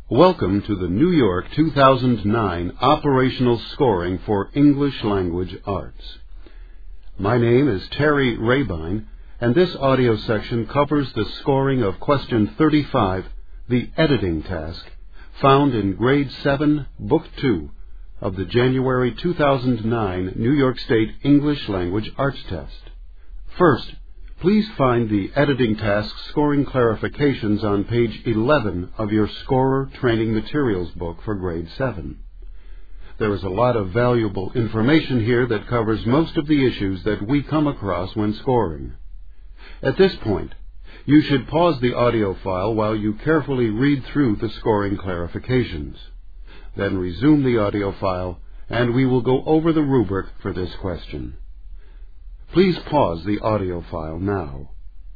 Welcome to the New York 2009 Operational Scoring for English Language Arts. My name is Terry Rabine, and this audio section covers the scoring of Question 35, the editing task, found in Grade 7, Book 2 of the January 2009 New York State English Language Arts Test. First, please find the editing task scoring clarifications on page 11 of your Scorer Training Materials book for Grade 7. There is a lot of valuable information here that covers most of the issues that we come across when scoring. At this point, you should pause the audio file while you carefully read through the scoring clarifications. Then resume the audio file, and we will go over the rubric for this question. Please pause the audio file now.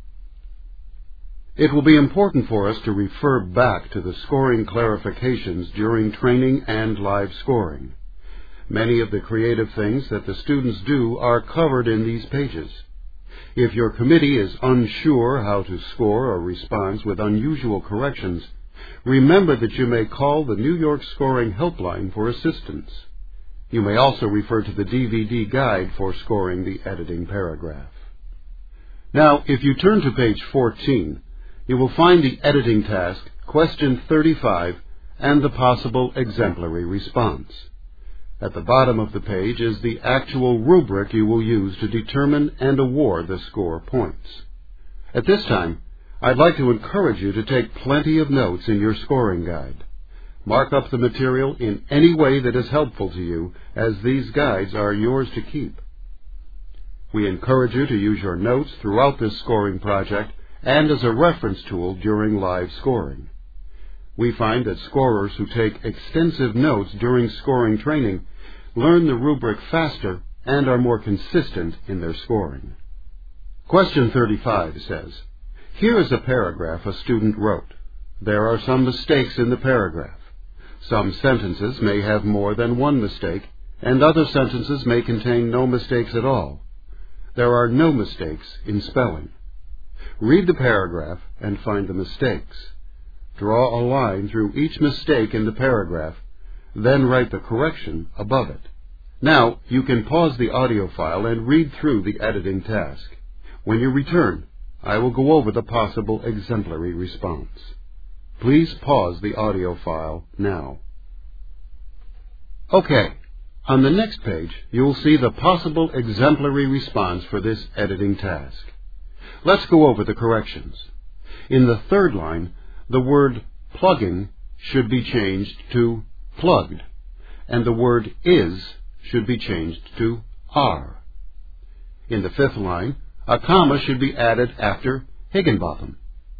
It will be important for us to refer back to the scoring clarifications during training and live scoring. Many of the creative things that the students do are covered in these pages. If your committee is unsure how to score a response with unusual corrections, remember that you may call the New York Scoring Helpline for assistance. You may also refer to the DVD guide for scoring the editing paragraph. Now, if you turn to page 14, you will find the editing task, Question 35, and the possible exemplary response. At the bottom of the page is the actual rubric you will use to determine and award the score points. At this time, I'd like to encourage you to take plenty of notes in your scoring guide. Mark up the material in any way that is helpful to you, as these guides are yours to keep. We encourage you to use your notes throughout this scoring project and as a reference tool during live scoring. We find that scorers who take extensive notes during scoring training learn the rubric faster and are more consistent in their scoring. Question 35 says, "Here is a paragraph a student wrote. There are some mistakes in the paragraph. Some sentences may have more than one mistake, and other sentences may contain no mistakes at all. There are no mistakes in spelling. Read the paragraph and find the mistakes. Draw a line through each mistake in the paragraph, then write the correction above it." Now, you can pause the audio file and read through the editing task. When you return, I will go over the possible exemplary response. Please pause the audio file now. Okay, on the next page, you will see the possible exemplary response for this editing task. Let's go over the corrections. In the third line, the word plugging should be changed to plugged, and the word is should be changed to are. In the fifth line, a comma should be added after Higginbotham.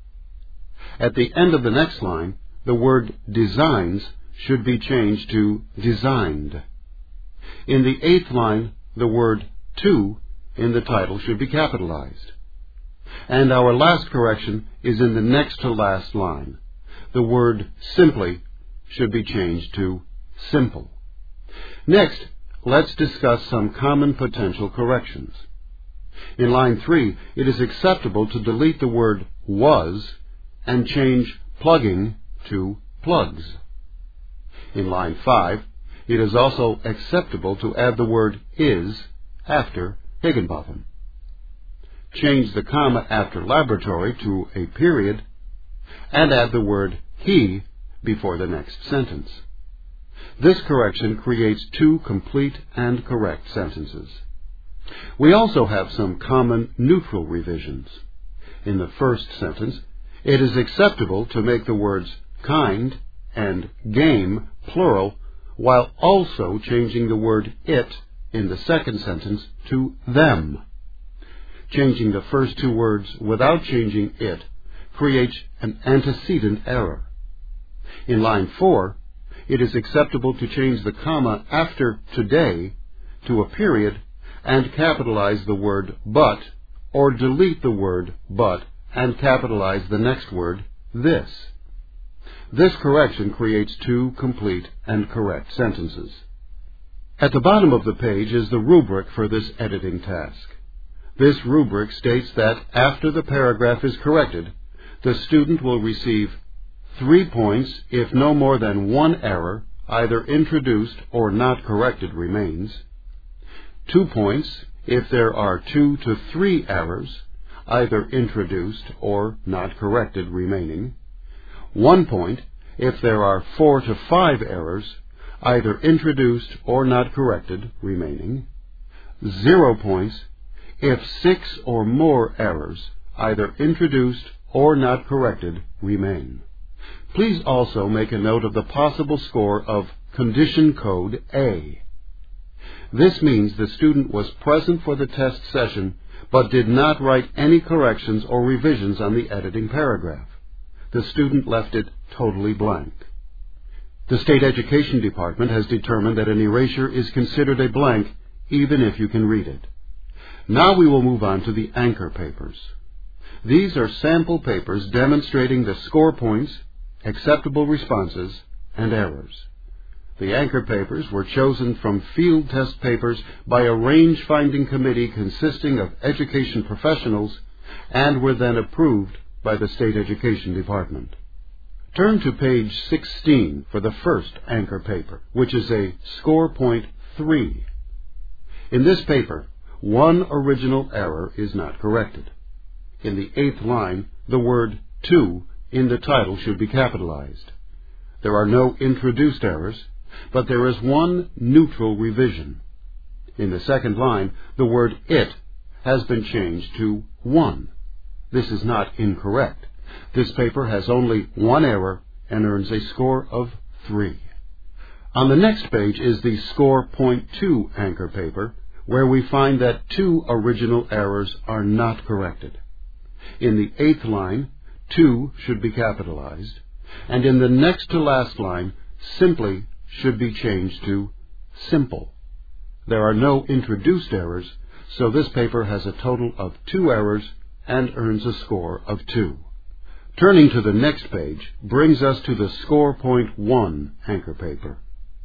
At the end of the next line, the word designs should be changed to designed. In the eighth line, the word to in the title should be capitalized. And our last correction is in the next to last line. The word simply should be changed to simple. Next, let's discuss some common potential corrections. In line 3, it is acceptable to delete the word was and change plugging to plugs. In line 5, it is also acceptable to add the word is after Higginbotham. Change the comma after laboratory to a period, and add the word he before the next sentence. This correction creates two complete and correct sentences. We also have some common neutral revisions. In the first sentence, it is acceptable to make the words kind and game plural, while also changing the word it in the second sentence to them. Changing the first two words without changing it creates an antecedent error. In line 4, it is acceptable to change the comma after today to a period and capitalize the word but, or delete the word but and capitalize the next word this. This correction creates two complete and correct sentences. At the bottom of the page is the rubric for this editing task. This rubric states that after the paragraph is corrected, the student will receive 3 points if no more than one error, either introduced or not corrected, remains. 2 points if there are 2 to 3 errors, either introduced or not corrected, remaining. 1 point if there are 4 to 5 errors, either introduced or not corrected, remaining. 0 points if 6 or more errors, either introduced or not corrected, remain. Please also make a note of the possible score of condition code A. This means the student was present for the test session but did not write any corrections or revisions on the editing paragraph. The student left it totally blank. The State Education Department has determined that an erasure is considered a blank even if you can read it. Now we will move on to the anchor papers. These are sample papers demonstrating the score points, acceptable responses, and errors. The anchor papers were chosen from field test papers by a range-finding committee consisting of education professionals and were then approved by the State Education Department. Turn to page 16 for the first anchor paper, which is a score point 3. In this paper, one original error is not corrected. In the 8th line, the word to in the title should be capitalized. There are no introduced errors, but there is one neutral revision. In the 2nd line, the word it has been changed to 1. This is not incorrect. This paper has only one error and earns a score of 3. On the next page is the score point 2 anchor paper, where we find that 2 original errors are not corrected. In the 8th line, 2 should be capitalized, and in the next to last line, simply should be changed to simple. There are no introduced errors, so this paper has a total of 2 errors and earns a score of 2. Turning to the next page brings us to the score point 1 anchor paper.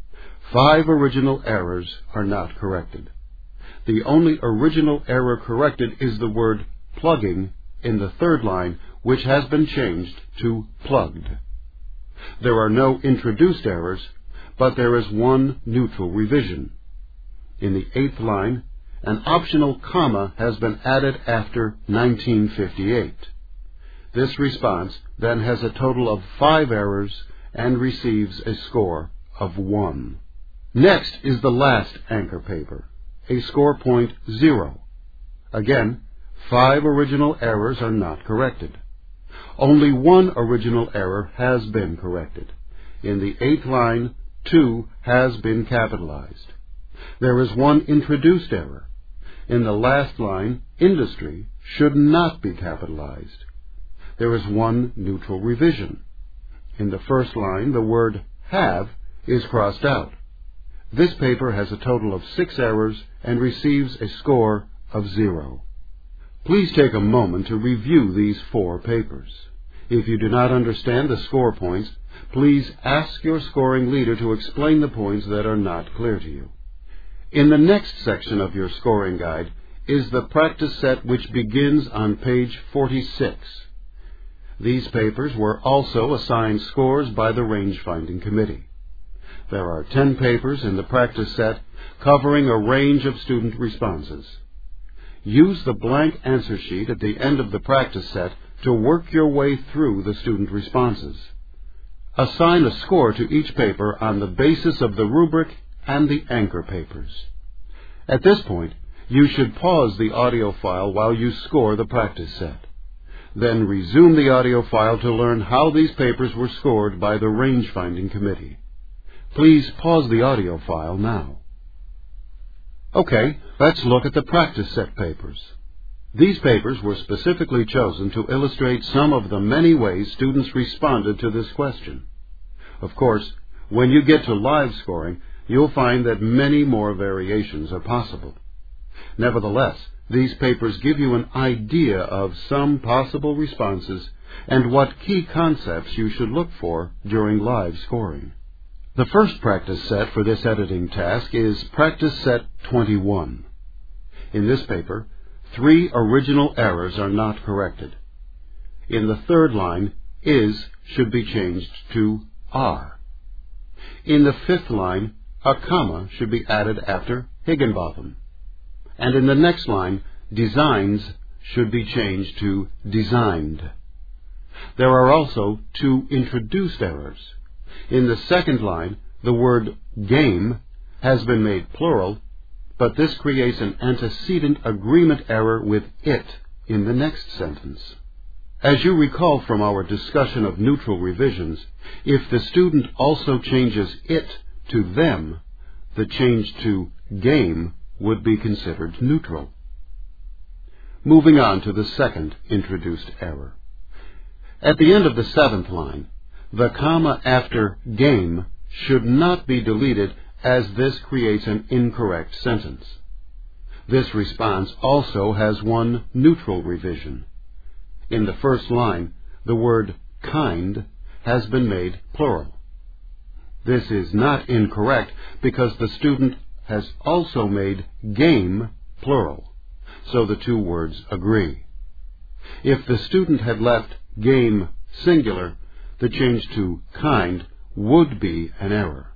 5 original errors are not corrected. The only original error corrected is the word plugging in the 3rd line, which has been changed to plugged. There are no introduced errors, but there is one neutral revision. In the 8th line, an optional comma has been added after 1958. This response then has a total of 5 errors and receives a score of 1. Next is the last anchor paper, a score point 0. Again, 5 original errors are not corrected. Only one original error has been corrected. In the 8th line, 2 has been capitalized. There is one introduced error. In the last line, industry should not be capitalized. There is one neutral revision. In the 1st line, the word have is crossed out. This paper has a total of 6 errors and receives a score of 0. Please take a moment to review these 4 papers. If you do not understand the score points, please ask your scoring leader to explain the points that are not clear to you. In the next section of your scoring guide is the practice set, which begins on page 46. These papers were also assigned scores by the range-finding committee. There are 10 papers in the practice set covering a range of student responses. Use the blank answer sheet at the end of the practice set to work your way through the student responses. Assign a score to each paper on the basis of the rubric and the anchor papers. At this point, you should pause the audio file while you score the practice set. Then resume the audio file to learn how these papers were scored by the range-finding committee. Please pause the audio file now. Okay, let's look at the practice set papers. These papers were specifically chosen to illustrate some of the many ways students responded to this question. Of course, when you get to live scoring, you'll find that many more variations are possible. Nevertheless, these papers give you an idea of some possible responses and what key concepts you should look for during live scoring. The first practice set for this editing task is Practice Set 21. In this paper, 3 original errors are not corrected. In the 3rd line, is should be changed to are. In the fifth line, a comma should be added after Higginbotham. And in the next line, designs should be changed to designed. There are also two introduced errors. In the second line, the word game has been made plural, but this creates an antecedent agreement error with it in the next sentence. As you recall from our discussion of neutral revisions, if the student also changes it to them, the change to game would be considered neutral. Moving on to the second introduced error. At the end of the seventh line, the comma after game should not be deleted, as this creates an incorrect sentence. This response also has one neutral revision. In the first line, the word kind has been made plural. This is not incorrect because the student has also made game plural, so the two words agree. If the student had left game singular, the change to kind would be an error.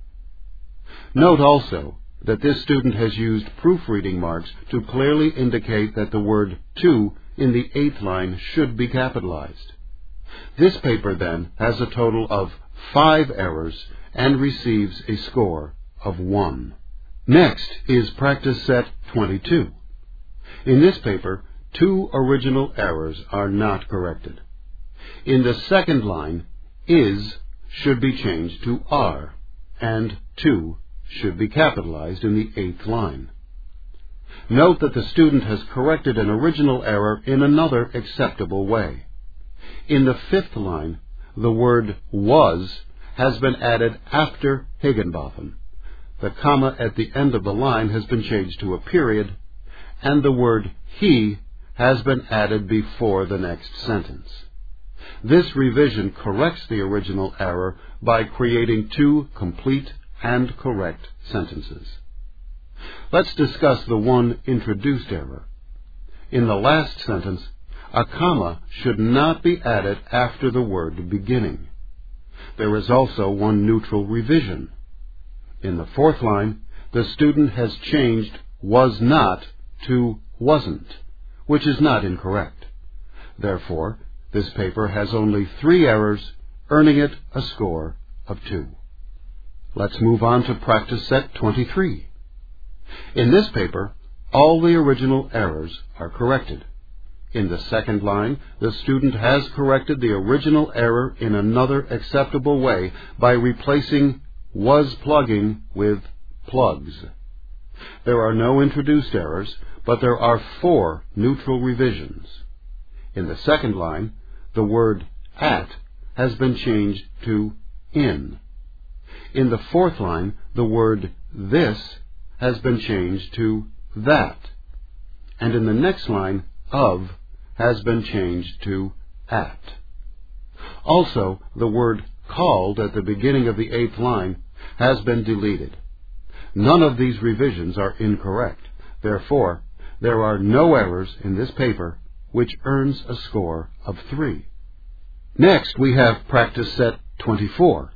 Note also that this student has used proofreading marks to clearly indicate that the word to in the eighth line should be capitalized. This paper then has a total of 5 errors and receives a score of 1. Next is practice set 22. In this paper, 2 original errors are not corrected. In the second line, is should be changed to are, and to should be capitalized in the eighth line. Note that the student has corrected an original error in another acceptable way. In the fifth line, the word was has been added after Higginbotham. The comma at the end of the line has been changed to a period, and the word he has been added before the next sentence. This revision corrects the original error by creating 2 complete and correct sentences. Let's discuss the one introduced error. In the last sentence, a comma should not be added after the word beginning. There is also one neutral revision. In the fourth line, the student has changed was not to wasn't, which is not incorrect. Therefore, this paper has only 3 errors, earning it a score of 2. Let's move on to practice set 23. In this paper, all the original errors are corrected. In the second line, the student has corrected the original error in another acceptable way by replacing was plugging with plugs. There are no introduced errors, but there are 4 neutral revisions. In the second line, the word at has been changed to in. In the fourth line, the word this has been changed to that. And in the next line, of has been changed to at. Also, the word called at the beginning of the 8th line has been deleted. None of these revisions are incorrect. Therefore, there are no errors in this paper, which earns a score of 3. Next, we have practice set 24.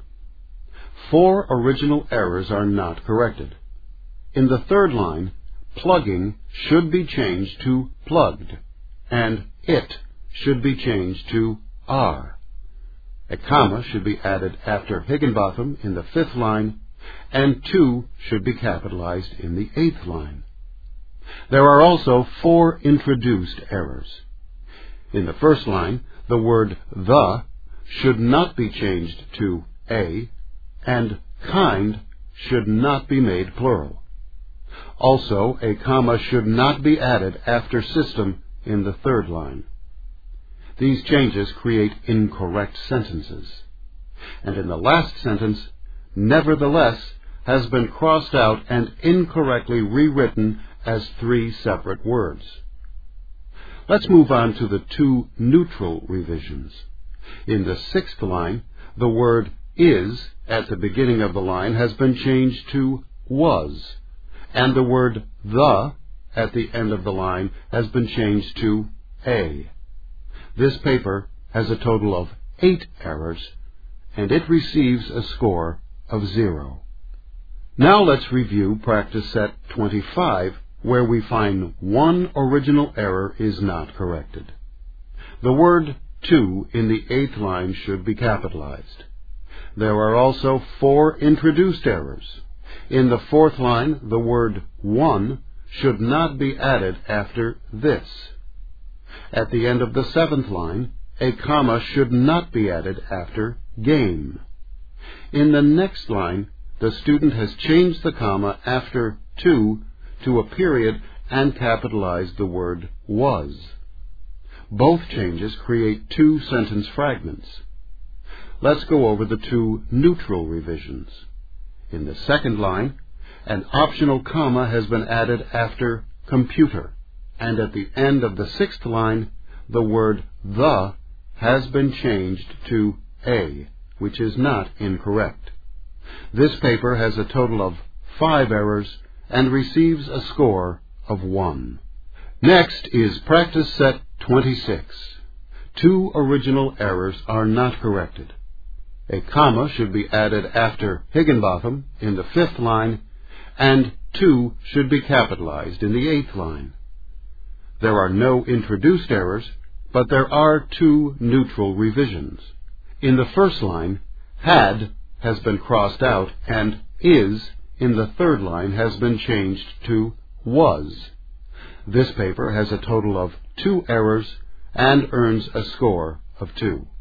4 original errors are not corrected. In the third line, plugging should be changed to plugged, and it should be changed to are. A comma should be added after Higginbotham in the 5th line, and to should be capitalized in the 8th line. There are also 4 introduced errors. In the first line, the word the should not be changed to a, and kind should not be made plural. Also, a comma should not be added after system in the third line. These changes create incorrect sentences. And in the last sentence, nevertheless has been crossed out and incorrectly rewritten as 3 separate words. Let's move on to the 2 neutral revisions. In the 6th line, the word is at the beginning of the line has been changed to was, and the word the at the end of the line has been changed to a. This paper has a total of 8 errors, and it receives a score of 0. Now let's review practice set 25, where we find one original error is not corrected. The word to in the 8th line should be capitalized. There are also 4 introduced errors. In the 4th line, the word one should not be added after this. At the end of the 7th line, a comma should not be added after game. In the next line, the student has changed the comma after to a period and capitalized the word was. Both changes create 2 sentence fragments. Let's go over the 2 neutral revisions. In the 2nd line, an optional comma has been added after computer, and at the end of the 6th line, the word the has been changed to a, which is not incorrect. This paper has a total of 5 errors and receives a score of 1. Next is practice set 26. 2 original errors are not corrected. A comma should be added after Higginbotham in the 5th line, and to should be capitalized in the 8th line. There are no introduced errors, but there are 2 neutral revisions. In the 1st line, had has been crossed out, and is in the 3rd line has been changed to was. This paper has a total of 2 errors and earns a score of 2.